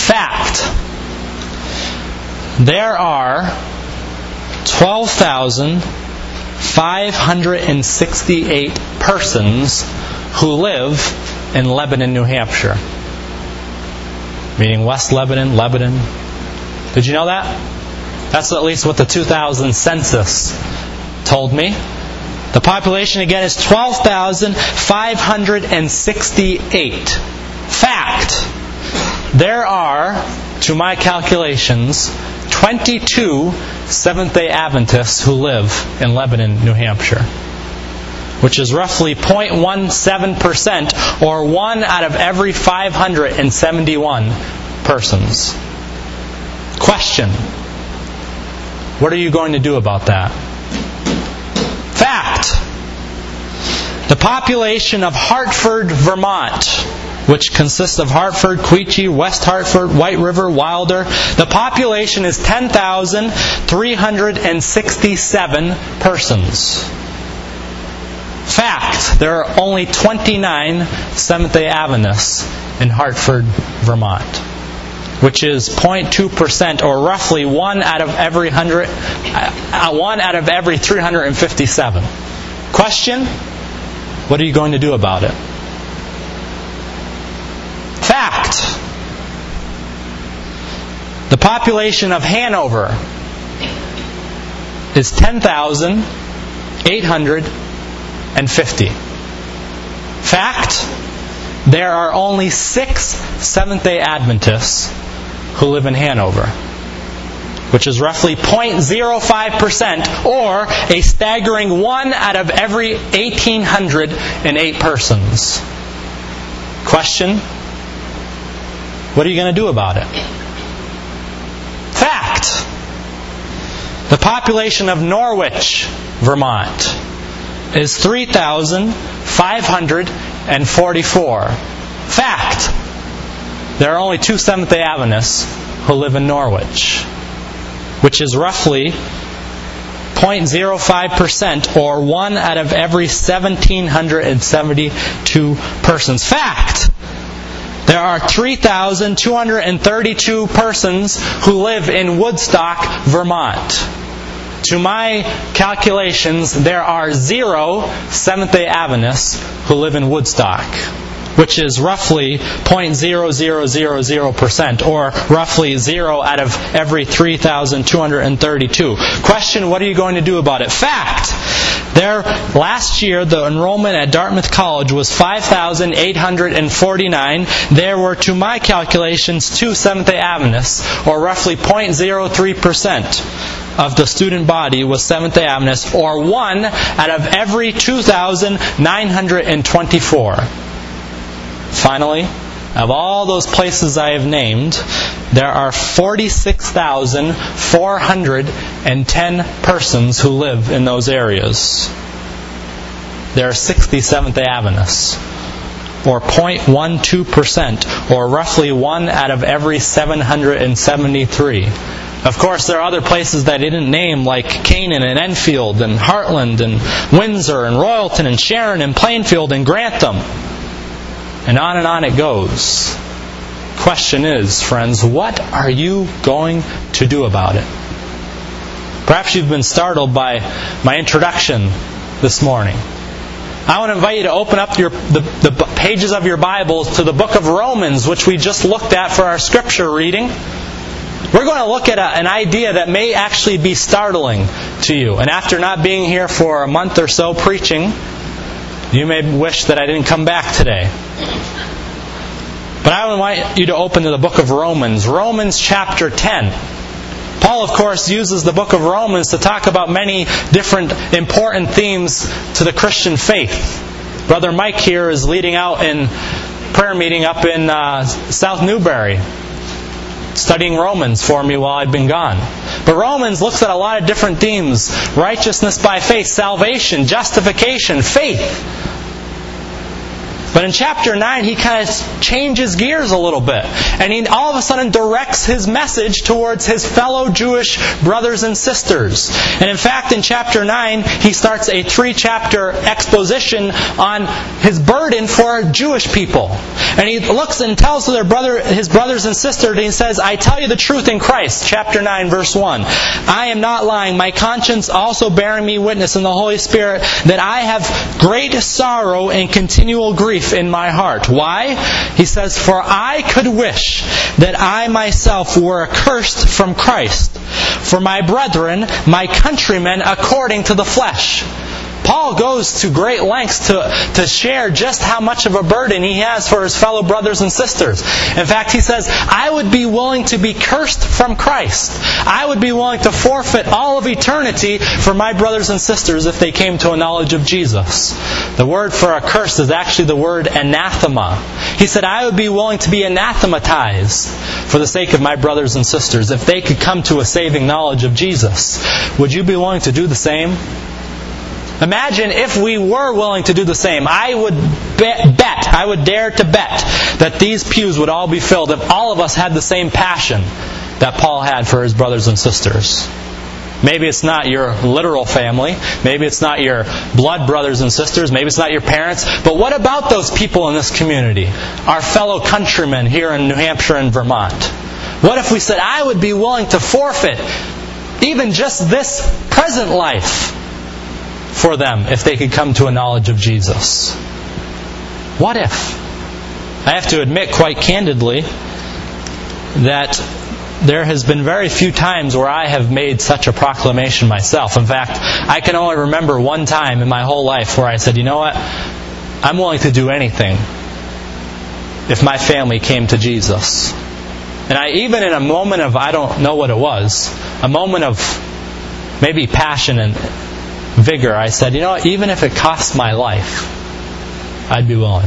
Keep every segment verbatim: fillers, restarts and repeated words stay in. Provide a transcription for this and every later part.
Fact. There are twelve thousand five hundred sixty-eight persons who live in Lebanon, New Hampshire. Meaning West Lebanon, Lebanon. Did you know that? That's at least what the two thousand census told me. The population again is twelve thousand five hundred sixty-eight. Fact. There are, to my calculations, twenty-two Seventh-day Adventists who live in Lebanon, New Hampshire, which is roughly zero point one seven percent, or one out of every five hundred seventy-one persons. Question. What are you going to do about that? Fact. The population of Hartford, Vermont, which consists of Hartford, Quechee, West Hartford, White River, Wilder, the population is ten thousand three hundred sixty-seven persons. Fact. There are only twenty-nine Seventh-day Adventists in Hartford, Vermont, which is zero point two percent, or roughly one out of every hundred, uh, one out of every three hundred fifty-seven. Question: what are you going to do about it? Fact. The population of Hanover is ten thousand eight hundred fifty. Fact. There are only six Seventh-day Adventists who live in Hanover, which is roughly zero point zero five percent, or a staggering one out of every one thousand eight hundred eight persons. Question: what are you going to do about it? Fact. The population of Norwich, Vermont, is three thousand five hundred forty-four. Fact. There are only two Seventh-day Adventists who live in Norwich, which is roughly zero point zero five percent, or one out of every one thousand seven hundred seventy-two persons. Fact. There are three thousand two hundred thirty-two persons who live in Woodstock, Vermont. To my calculations, there are zero Seventh-day Adventists who live in Woodstock, which is roughly zero point zero zero zero zero percent, or roughly zero out of every three thousand two hundred thirty-two. Question: what are you going to do about it? Fact. There, last year, the enrollment at Dartmouth College was five thousand eight hundred forty-nine. There were, to my calculations, two Seventh-day Adventists, or roughly zero point zero three percent of the student body was Seventh-day Adventists, or one out of every two thousand nine hundred twenty-four. Finally, of all those places I have named, there are forty-six thousand four hundred ten persons who live in those areas. There are sixty Seventh-day Adventists, or zero point one two percent, or roughly one out of every seven hundred seventy-three. Of course, there are other places that I didn't name, like Canaan and Enfield and Heartland and Windsor and Royalton and Sharon and Plainfield and Grantham. And on and on it goes. Question is, friends, what are you going to do about it? Perhaps you've been startled by my introduction this morning. I want to invite you to open up your, the, the pages of your Bibles to the book of Romans, which we just looked at for our scripture reading. We're going to look at a, an idea that may actually be startling to you. And after not being here for a month or so preaching, you may wish that I didn't come back today. But I want you to open to the book of Romans, Romans chapter ten. Paul, of course, uses the book of Romans to talk about many different important themes to the Christian faith. Brother Mike here is leading out in prayer meeting up in uh, South Newbury, studying Romans for me while I've been gone. But Romans looks at a lot of different themes: righteousness by faith, salvation, justification, faith. But in chapter nine, he kind of changes gears a little bit. And he all of a sudden directs his message towards his fellow Jewish brothers and sisters. And in fact, in chapter nine, he starts a three-chapter exposition on his burden for Jewish people. And he looks and tells their brother, his brothers and sisters, and he says, I tell you the truth in Christ, chapter nine, verse one. I am not lying, my conscience also bearing me witness in the Holy Spirit, that I have great sorrow and continual grief in my heart. Why? He says, for I could wish that I myself were accursed from Christ, for my brethren, my countrymen, according to the flesh. Paul goes to great lengths to, to share just how much of a burden he has for his fellow brothers and sisters. In fact, he says, I would be willing to be cursed from Christ. I would be willing to forfeit all of eternity for my brothers and sisters if they came to a knowledge of Jesus. The word for accursed is actually the word anathema. He said, I would be willing to be anathematized for the sake of my brothers and sisters if they could come to a saving knowledge of Jesus. Would you be willing to do the same? Imagine if we were willing to do the same. I would bet, bet, I would dare to bet that these pews would all be filled if all of us had the same passion that Paul had for his brothers and sisters. Maybe it's not your literal family. Maybe it's not your blood brothers and sisters. Maybe it's not your parents. But what about those people in this community? Our fellow countrymen here in New Hampshire and Vermont. What if we said, I would be willing to forfeit even just this present life for them if they could come to a knowledge of Jesus? What if? I have to admit quite candidly that there has been very few times where I have made such a proclamation myself. In fact, I can only remember one time in my whole life where I said, you know what? I'm willing to do anything if my family came to Jesus. And I, even in a moment of, I don't know what it was, a moment of maybe passion and vigor, I said, you know what, even if it costs my life, I'd be willing.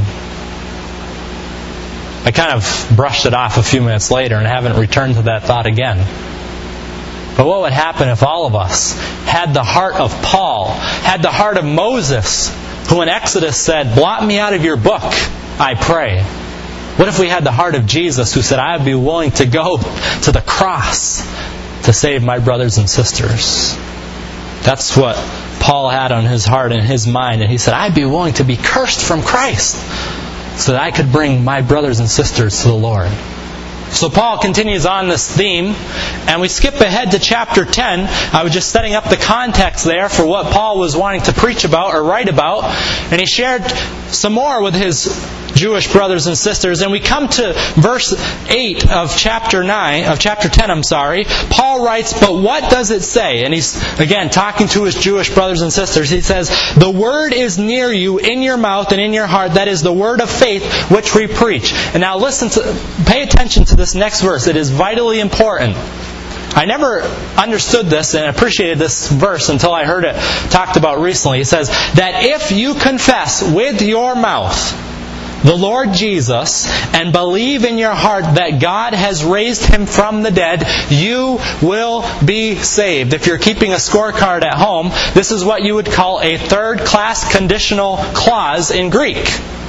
I kind of brushed it off a few minutes later and haven't returned to that thought again. But what would happen if all of us had the heart of Paul, had the heart of Moses, who in Exodus said, blot me out of your book, I pray. What if we had the heart of Jesus, who said, I would be willing to go to the cross to save my brothers and sisters? That's what Paul had on his heart and his mind. And he said, I'd be willing to be cursed from Christ so that I could bring my brothers and sisters to the Lord. So Paul continues on this theme, and we skip ahead to chapter ten. I was just setting up the context there for what Paul was wanting to preach about or write about. And he shared some more with his Jewish brothers and sisters. And we come to verse eight of chapter nine, of chapter ten, I'm sorry. Paul writes, but what does it say? And he's, again, talking to his Jewish brothers and sisters. He says, the word is near you, in your mouth and in your heart. That is the word of faith which we preach. And now listen to, pay attention to this next verse. It is vitally important. I never understood this and appreciated this verse until I heard it talked about recently. It says that if you confess with your mouth the Lord Jesus and believe in your heart that God has raised Him from the dead, you will be saved. If you're keeping a scorecard at home, this is what you would call a third-class conditional clause in Greek.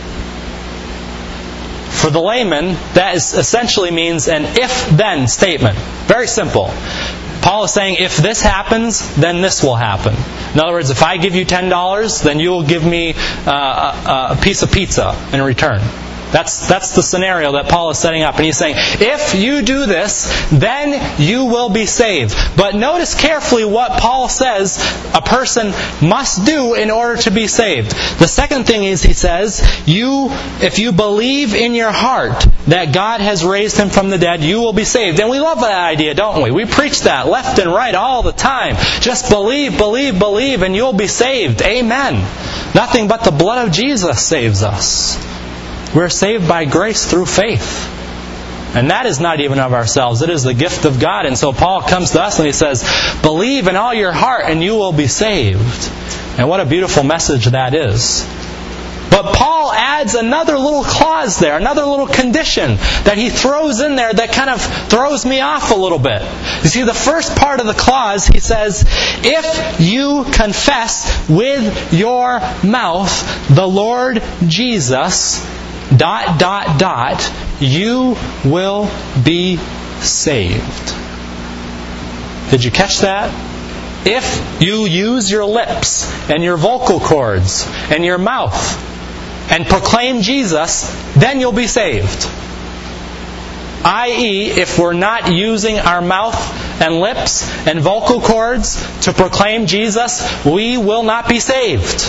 For the layman, that is essentially means an if-then statement. Very simple. Paul is saying, if this happens, then this will happen. In other words, if I give you ten dollars, then you will give me uh, a, a piece of pizza in return. That's, that's the scenario that Paul is setting up. And he's saying, if you do this, then you will be saved. But notice carefully what Paul says a person must do in order to be saved. The second thing is, he says, you, if you believe in your heart that God has raised Him from the dead, you will be saved. And we love that idea, don't we? We preach that left and right all the time. Just believe, believe, believe, and you'll be saved. Amen. Nothing but the blood of Jesus saves us. We're saved by grace through faith. And that is not even of ourselves. It is the gift of God. And so Paul comes to us and he says, believe in all your heart and you will be saved. And what a beautiful message that is. But Paul adds another little clause there, another little condition that he throws in there that kind of throws me off a little bit. You see, the first part of the clause, he says, if you confess with your mouth the Lord Jesus, dot, dot, dot, you will be saved. Did you catch that? If you use your lips and your vocal cords and your mouth and proclaim Jesus, then you'll be saved. that is, if we're not using our mouth and lips and vocal cords to proclaim Jesus, we will not be saved.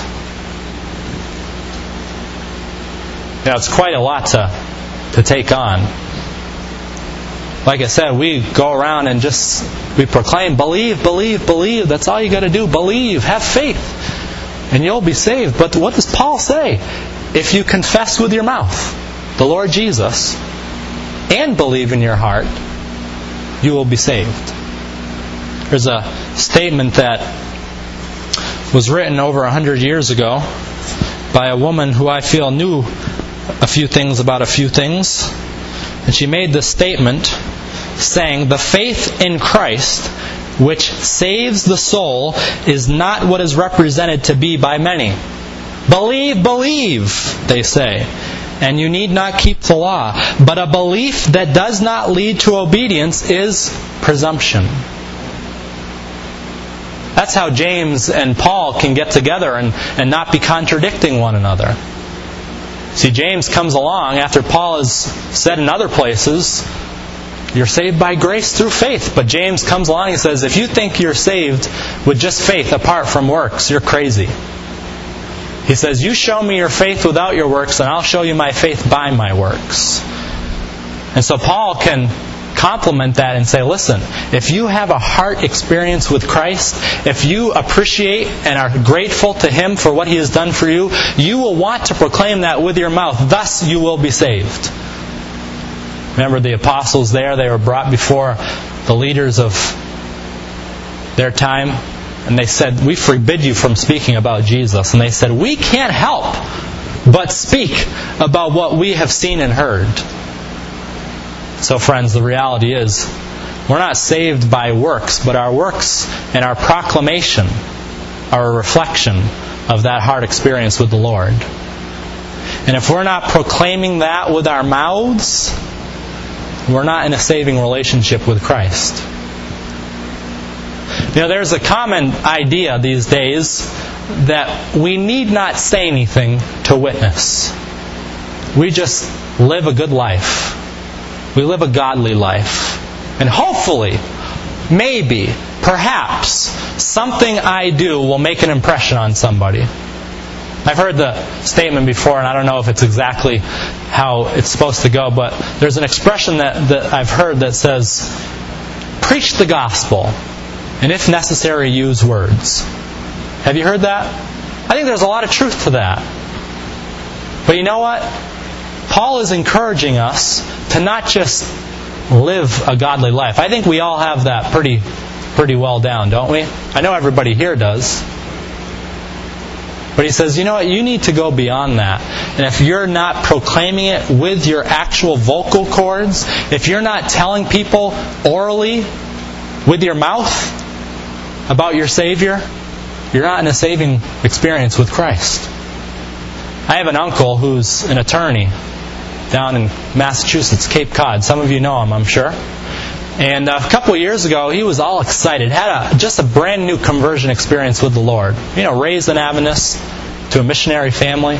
Now, it's quite a lot to, to take on. Like I said, we go around and just, we proclaim, believe, believe, believe. That's all you got to do. Believe, have faith, and you'll be saved. But what does Paul say? If you confess with your mouth the Lord Jesus and believe in your heart, you will be saved. There's a statement that was written over a hundred years ago by a woman who I feel knew a few things about a few things. And she made this statement saying, the faith in Christ which saves the soul is not what is represented to be by many. Believe, believe, they say, and you need not keep the law. But a belief that does not lead to obedience is presumption. That's how James and Paul can get together and, and not be contradicting one another. See, James comes along after Paul has said in other places, you're saved by grace through faith. But James comes along and says, if you think you're saved with just faith apart from works, you're crazy. He says, you show me your faith without your works, and I'll show you my faith by my works. And so Paul can complement that and say, listen, if you have a heart experience with Christ, if you appreciate and are grateful to Him for what He has done for you, you will want to proclaim that with your mouth. Thus you will be saved. Remember the apostles there, they were brought before the leaders of their time, and they said, we forbid you from speaking about Jesus. And they said, we can't help but speak about what we have seen and heard. So friends, the reality is, we're not saved by works, but our works and our proclamation are a reflection of that heart experience with the Lord. And if we're not proclaiming that with our mouths, we're not in a saving relationship with Christ. You know, there's a common idea these days that we need not say anything to witness. We just live a good life. We live a godly life. And hopefully, maybe, perhaps, something I do will make an impression on somebody. I've heard the statement before, and I don't know if it's exactly how it's supposed to go, but there's an expression that, that I've heard that says, preach the gospel, and if necessary, use words. Have you heard that? I think there's a lot of truth to that. But you know what? Paul is encouraging us to not just live a godly life. I think we all have that pretty, pretty well down, don't we? I know everybody here does. But he says, you know what? You need to go beyond that. And if you're not proclaiming it with your actual vocal cords, if you're not telling people orally with your mouth about your Savior, you're not in a saving experience with Christ. I have an uncle who's an attorney down in Massachusetts, Cape Cod. Some of you know him, I'm sure. And a couple of years ago, he was all excited. Had a, just a brand new conversion experience with the Lord. You know, raised in Adventist to a missionary family.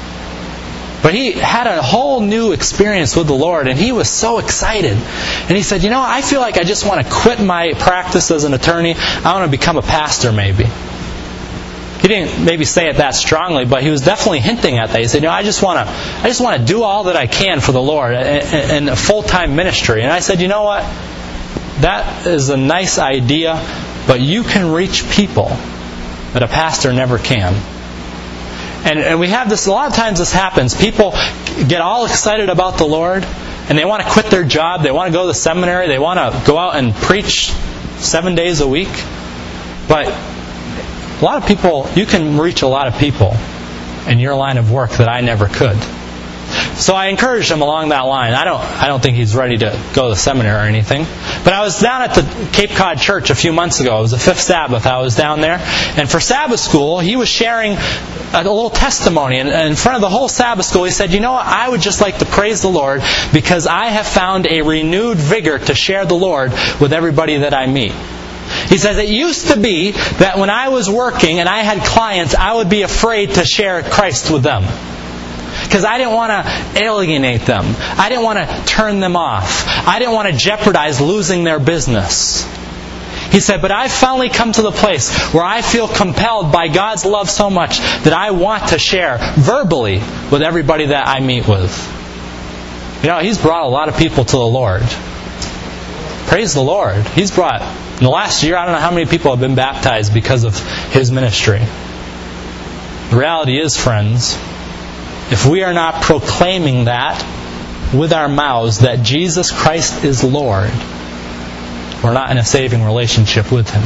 But he had a whole new experience with the Lord, and he was so excited. And he said, you know, I feel like I just want to quit my practice as an attorney. I want to become a pastor, maybe. He didn't maybe say it that strongly, but he was definitely hinting at that. He said, you know, I just want to I just want to do all that I can for the Lord in a full-time ministry. And I said, you know what? That is a nice idea, but you can reach people that a pastor never can. And, and we have this, a lot of times this happens. People get all excited about the Lord, and they want to quit their job. They want to go to the seminary. They want to go out and preach seven days a week. But a lot of people, you can reach a lot of people in your line of work that I never could. So I encouraged him along that line. I don't I don't think he's ready to go to seminary or anything. But I was down at the Cape Cod Church a few months ago. It was the fifth Sabbath. I was down there. And for Sabbath school, he was sharing a little testimony. And in front of the whole Sabbath school, he said, you know what? I would just like to praise the Lord because I have found a renewed vigor to share the Lord with everybody that I meet. He says, it used to be that when I was working and I had clients, I would be afraid to share Christ with them. Because I didn't want to alienate them. I didn't want to turn them off. I didn't want to jeopardize losing their business. He said, but I've finally come to the place where I feel compelled by God's love so much that I want to share verbally with everybody that I meet with. You know, he's brought a lot of people to the Lord. Praise the Lord. He's brought, in the last year, I don't know how many people have been baptized because of his ministry. The reality is, friends, if we are not proclaiming that with our mouths, that Jesus Christ is Lord, we're not in a saving relationship with Him.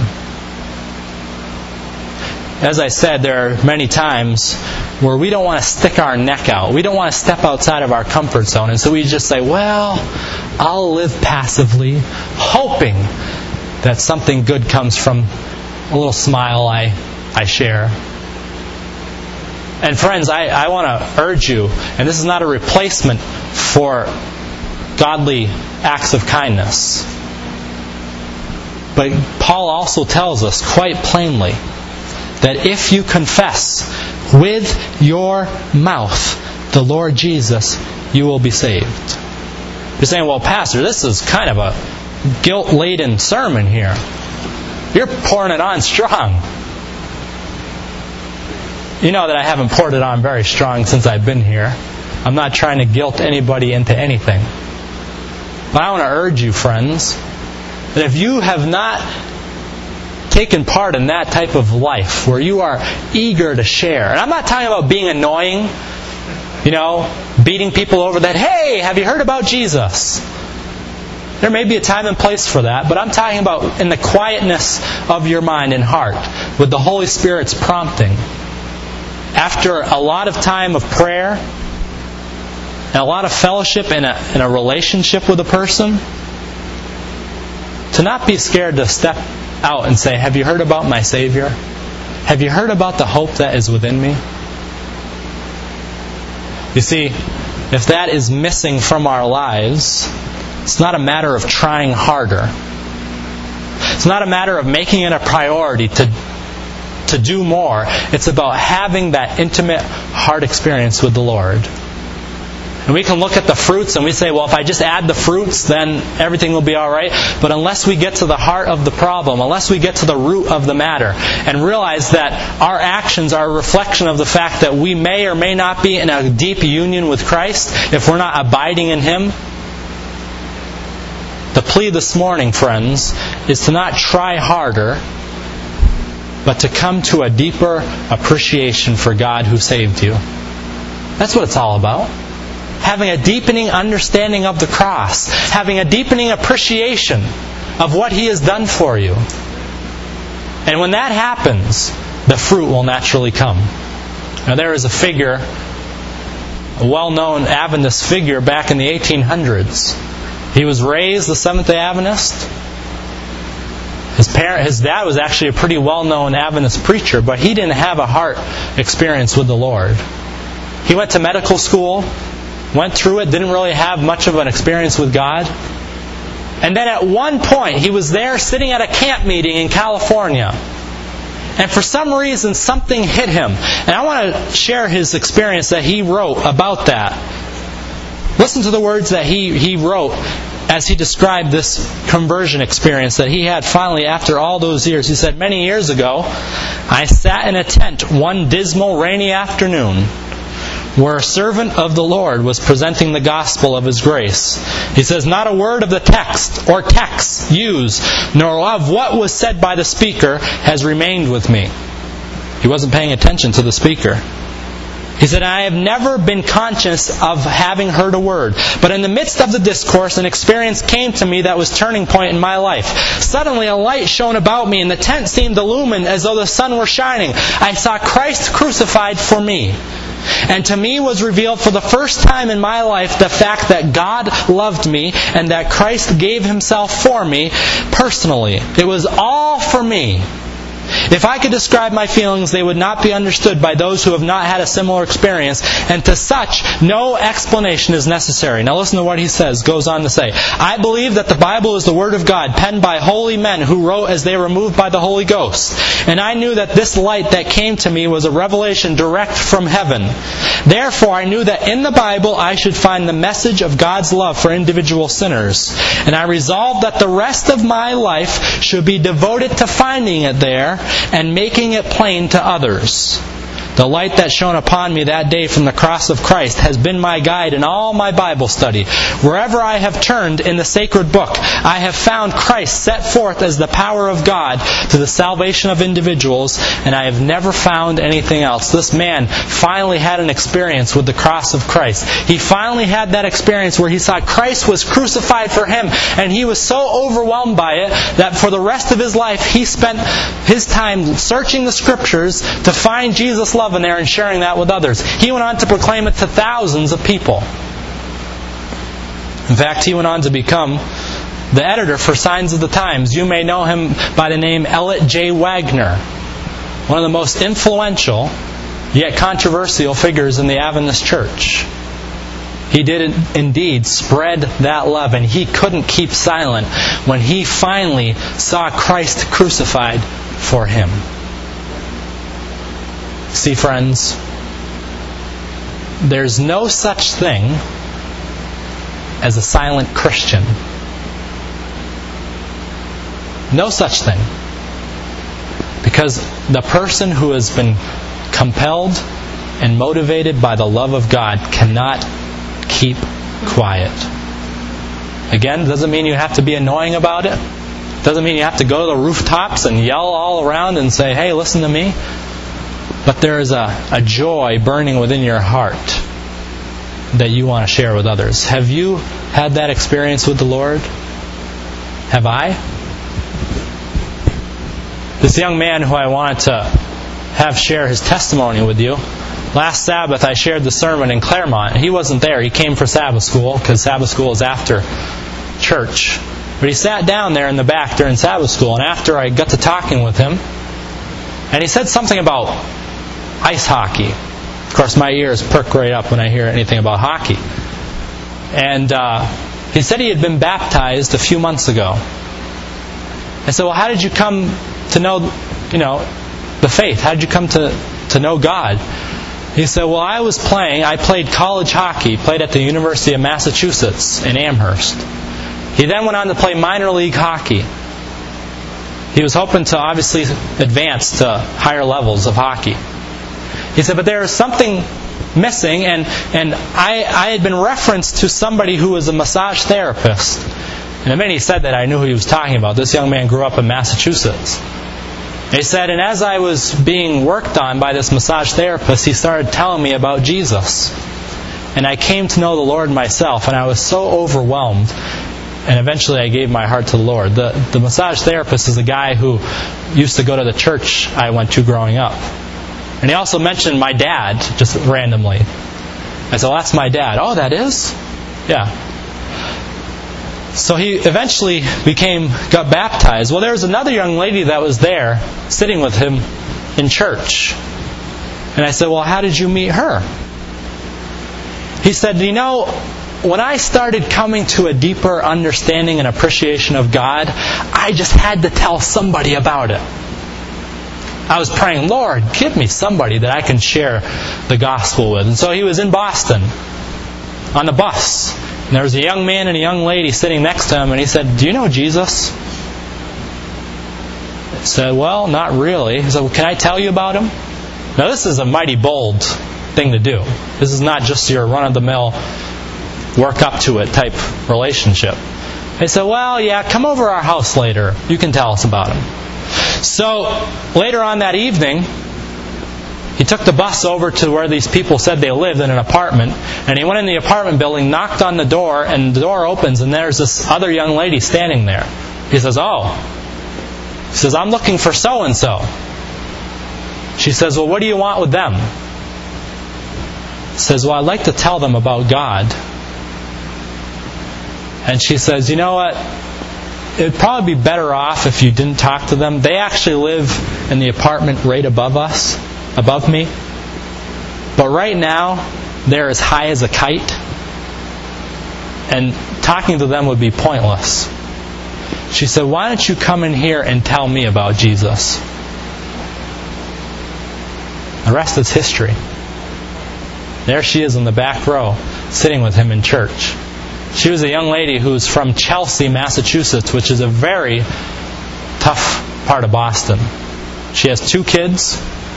As I said, there are many times where we don't want to stick our neck out. We don't want to step outside of our comfort zone. And so we just say, well, I'll live passively, hoping that something good comes from a little smile I, I share. And friends, I, I want to urge you, and this is not a replacement for godly acts of kindness. But Paul also tells us quite plainly that if you confess with your mouth the Lord Jesus, you will be saved. You're saying, well, Pastor, this is kind of a guilt-laden sermon here. You're pouring it on strong. You know that I haven't poured it on very strong since I've been here. I'm not trying to guilt anybody into anything. But I want to urge you, friends, that if you have not taken part in that type of life where you are eager to share, and I'm not talking about being annoying, you know, beating people over that, hey, have you heard about Jesus? There may be a time and place for that, but I'm talking about in the quietness of your mind and heart, with the Holy Spirit's prompting. After a lot of time of prayer and a lot of fellowship in a, in a relationship with a person, to not be scared to step out and say, have you heard about my Savior? Have you heard about the hope that is within me? You see, if that is missing from our lives, it's not a matter of trying harder. It's not a matter of making it a priority to to do more. It's about having that intimate heart experience with the Lord. And we can look at the fruits and we say, well, if I just add the fruits, then everything will be all right. But unless we get to the heart of the problem, unless we get to the root of the matter, and realize that our actions are a reflection of the fact that we may or may not be in a deep union with Christ, if we're not abiding in Him, the plea this morning, friends, is to not try harder, but to come to a deeper appreciation for God who saved you. That's what it's all about. Having a deepening understanding of the cross. Having a deepening appreciation of what He has done for you. And when that happens, the fruit will naturally come. Now there is a figure, a well-known Adventist figure back in the eighteen hundreds. He was raised the Seventh-day Adventist. His parent, his dad was actually a pretty well-known Adventist preacher, but he didn't have a heart experience with the Lord. He went to medical school, went through it, didn't really have much of an experience with God. And then at one point, he was there sitting at a camp meeting in California. And for some reason, something hit him. And I want to share his experience that he wrote about that. Listen to the words that he, he wrote as he described this conversion experience that he had finally after all those years. He said, many years ago, I sat in a tent one dismal rainy afternoon where a servant of the Lord was presenting the gospel of His grace. He says, not a word of the text or texts used, nor of what was said by the speaker has remained with me. He wasn't paying attention to the speaker. He said, I have never been conscious of having heard a word. But in the midst of the discourse, an experience came to me that was a turning point in my life. Suddenly a light shone about me, and the tent seemed illumined as though the sun were shining. I saw Christ crucified for me. And to me was revealed for the first time in my life the fact that God loved me and that Christ gave Himself for me personally. It was all for me. If I could describe my feelings, they would not be understood by those who have not had a similar experience, and to such, no explanation is necessary. Now listen to what he says, goes on to say, I believe that the Bible is the Word of God, penned by holy men who wrote as they were moved by the Holy Ghost. And I knew that this light that came to me was a revelation direct from heaven. Therefore, I knew that in the Bible I should find the message of God's love for individual sinners. And I resolved that the rest of my life should be devoted to finding it there and making it plain to others. The light that shone upon me that day from the cross of Christ has been my guide in all my Bible study. Wherever I have turned in the sacred book, I have found Christ set forth as the power of God to the salvation of individuals, and I have never found anything else. This man finally had an experience with the cross of Christ. He finally had that experience where he saw Christ was crucified for him, and he was so overwhelmed by it that for the rest of his life he spent his time searching the Scriptures to find Jesus' love in there and sharing that with others. He went on to proclaim it to thousands of people. In fact, he went on to become the editor for Signs of the Times. You may know him by the name Elliot J. Wagner, one of the most influential yet controversial figures in the Adventist Church. He did indeed spread that love, and he couldn't keep silent when he finally saw Christ crucified for him. See, friends, there's no such thing as a silent Christian. No such thing. Because the person who has been compelled and motivated by the love of God cannot keep quiet. Again, doesn't mean you have to be annoying about it. Doesn't mean you have to go to the rooftops and yell all around and say, hey, listen to me. But there is a, a joy burning within your heart that you want to share with others. Have you had that experience with the Lord? Have I? This young man who I wanted to have share his testimony with you, last Sabbath I shared the sermon in Claremont. He wasn't there. He came for Sabbath school because Sabbath school is after church. But he sat down there in the back during Sabbath school, and after I got to talking with him, and he said something about ice hockey. Of course, my ears perk right up when I hear anything about hockey. And uh, he said he had been baptized a few months ago. I said, well, how did you come to know, you know, the faith? How did you come to, to know God? He said, well, I was playing, I played college hockey, played at the University of Massachusetts in Amherst. He then went on to play minor league hockey. He was hoping to obviously advance to higher levels of hockey. He said, but there was something missing, and, and I, I had been referenced to somebody who was a massage therapist. And the minute he said that, I knew who he was talking about. This young man grew up in Massachusetts. He said, and as I was being worked on by this massage therapist, he started telling me about Jesus. And I came to know the Lord myself, and I was so overwhelmed. And eventually I gave my heart to the Lord. The, the massage therapist is a guy who used to go to the church I went to growing up. And he also mentioned my dad, just randomly. I said, well, that's my dad. Oh, that is? Yeah. So he eventually became, got baptized. Well, there was another young lady that was there, sitting with him in church. And I said, well, how did you meet her? He said, you know, when I started coming to a deeper understanding and appreciation of God, I just had to tell somebody about it. I was praying, Lord, give me somebody that I can share the gospel with. And so he was in Boston on the bus. And there was a young man and a young lady sitting next to him, and he said, do you know Jesus? I said, well, not really. He said, well, can I tell you about him? Now, this is a mighty bold thing to do. This is not just your run-of-the-mill, work up to it type relationship. He said, well, yeah, come over our house later. You can tell us about him. So, later on that evening, he took the bus over to where these people said they lived in an apartment, and he went in the apartment building, knocked on the door, and the door opens, and there's this other young lady standing there. He says, oh. He says, I'm looking for so-and-so. She says, well, what do you want with them? says, well, I'd like to tell them about God. And she says, you know what? It would probably be better off if you didn't talk to them. They actually live in the apartment right above us, above me. But right now, they're as high as a kite. And talking to them would be pointless. She said, why don't you come in here and tell me about Jesus? The rest is history. There she is in the back row, sitting with him in church. She was a young lady who was from Chelsea, Massachusetts, which is a very tough part of Boston. She has two kids.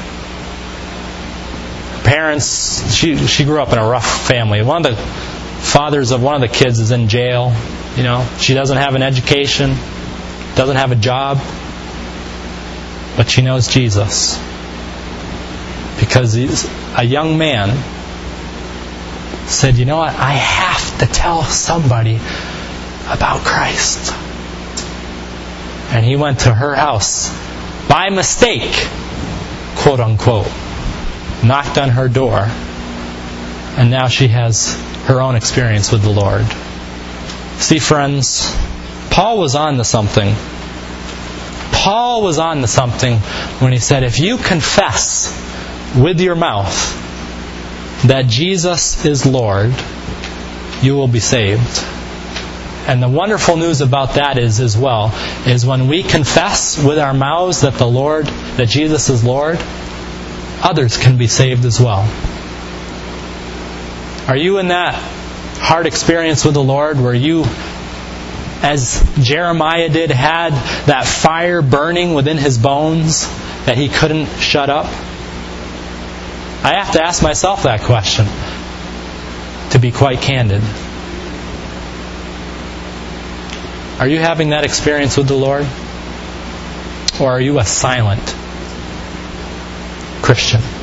Parents, she she grew up in a rough family. One of the fathers of one of the kids is in jail. You know, she doesn't have an education, doesn't have a job, but she knows Jesus. Because he's a young man said, you know what, I have to tell somebody about Christ. And he went to her house by mistake, quote unquote, knocked on her door, and now she has her own experience with the Lord. See, friends, Paul was on to something. Paul was on to something when he said, if you confess with your mouth that Jesus is Lord, you will be saved. And the wonderful news about that is as well, is when we confess with our mouths that the Lord, that Jesus is Lord, others can be saved as well. Are you in that hard experience with the Lord where you, as Jeremiah did, had that fire burning within his bones that he couldn't shut up? I have to ask myself that question, to be quite candid. Are you having that experience with the Lord? Or are you a silent Christian?